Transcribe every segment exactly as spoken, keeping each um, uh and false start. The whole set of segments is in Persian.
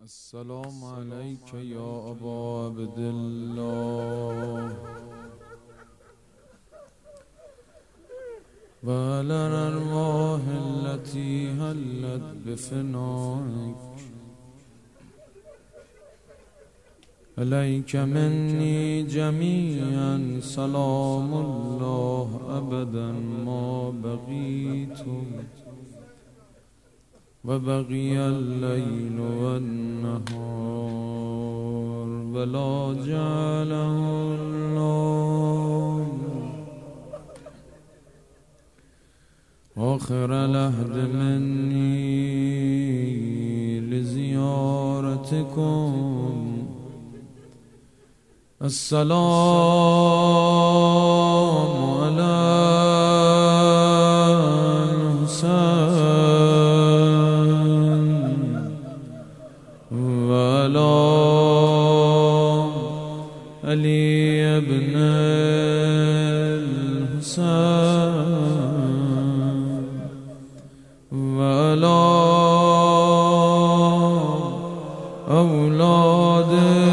السلام عليك يا أبا عبد الله وعلى الأرواح التي هلت بفنائك عليك مني جميعا سلام الله أبدا ما بقيت وبقي الليل والنهار ولا جعله الله آخر العهد مني لزيارتكم السلام على الحسين وعلى علي بن الحسين وعلى أولاد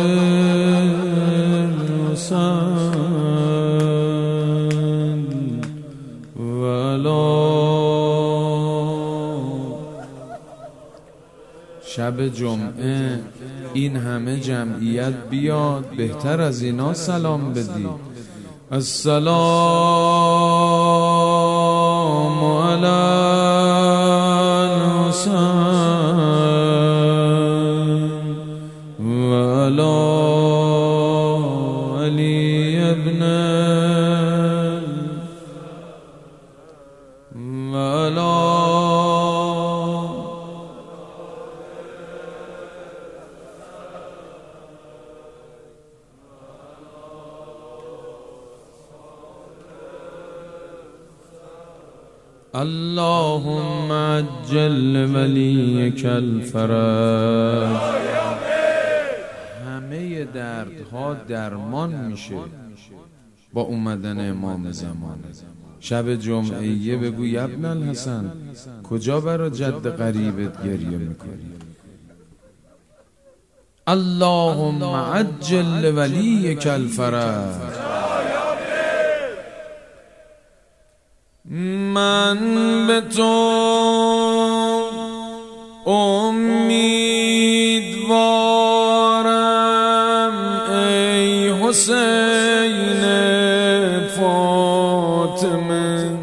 شب جمعه این همه جمعیت بیاد، بهتر از اینا سلام بدی. السلام علی الحسین و علی علی ابن و علی اللهم عجل ولیک الفرج. همه دردها درمان میشه با اومدن امام زمان. شب جمعه بگو ابن الحسن کجا برا جد قریبت گریه میکنی؟ اللهم عجل ولیک الفرج. من به تو امیدوارم ای حسین فاطمه،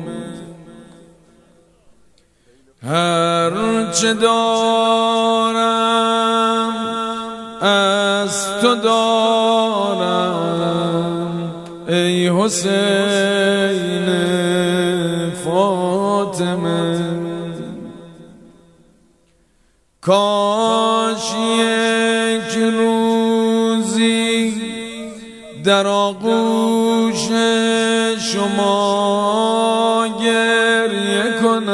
هر چه دارم از تو دارم ای حسین فاطمه. کاش یک روزی در آغوش شما گریه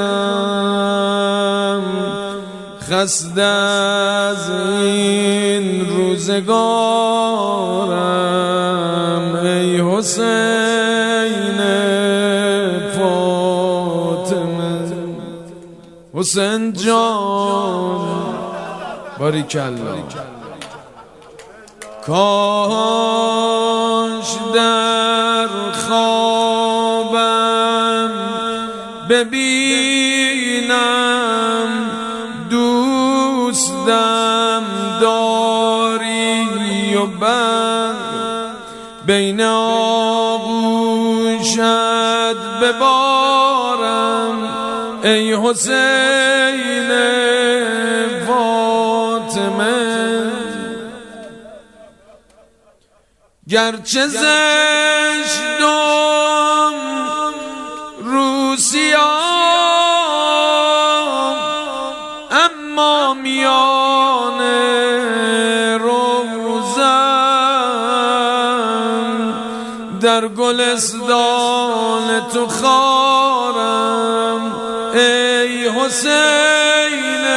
کنم، خسته از این روزگارم ای حسین حسین جان باریکالله. کاش در خوابم ببینم دوستم داری و بند بین آغوشت ببارم ای حسین فاطمه. گرچه زشتم روسیام اما میان روزم در گلستان تو خارم ای حسین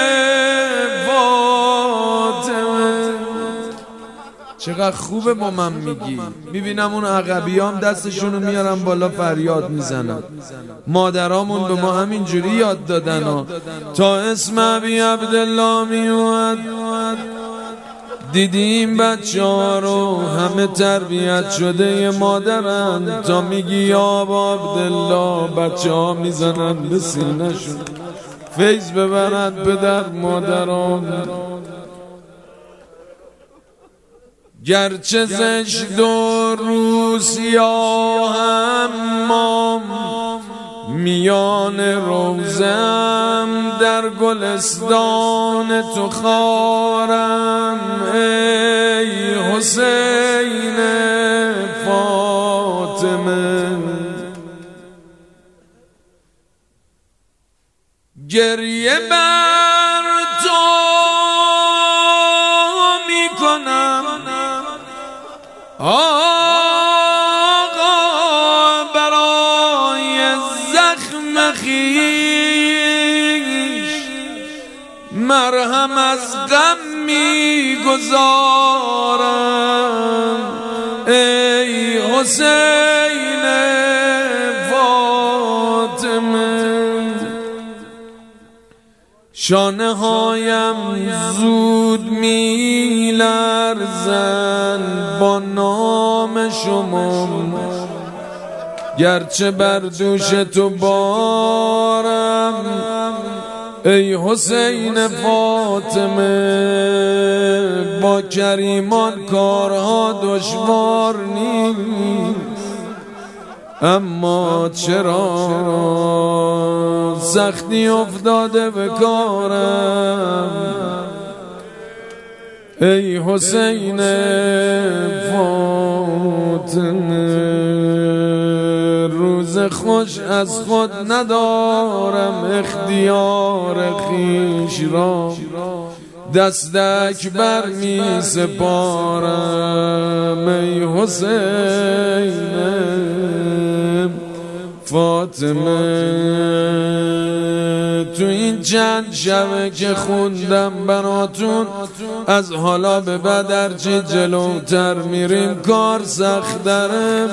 فاطمه. چقدر خوبه با من میگی. میبینم اون عقبیام دستشونو میارن بالا فریاد میزنن. مادرامون به ما همینجوری یاد دادن و تا اسم ابی عبدالله میومد دیدیم بچه ها رو همه تربیت شده ی مادرن، تا میگی یا عبدالله بچه ها میزنن به سینه شون فیض ببرد پدر مادران. گرچه زشت و روسیا اما میان روزم در گلستان تو خارم. ای حسین فاطمه گریه بر تو میکنم آقا برای زخم خویش، مرهم از غم میگذارم. ای حسین فاطمه شانه هایم زود می لرزن با نام شما، گرچه بر دوش تو بارم. ای حسین فاطمه با کریمان کارها دشوار نیست، اما چرا سختی افتاده به کارم. ای حسین فاطمه روز خوش از خود ندارم، اختیار خویش را دست اکبر می سپارم. ای حسین فاطمه تو این چند شبه که خوندم براتون، از حالا به بعد هرچی جلوتر میریم کار سخت داره،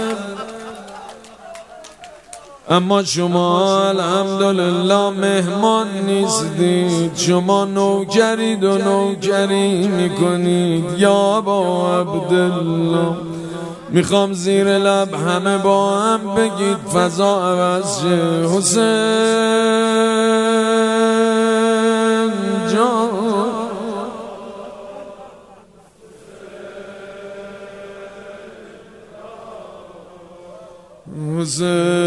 اما شما الحمدلله مهمان نیستید، شما نوکرید و نوکری میکنید. یا ابا عبدالله میخوام زیر لب همه با هم بگید فضا عوض شه. حسین جان حسین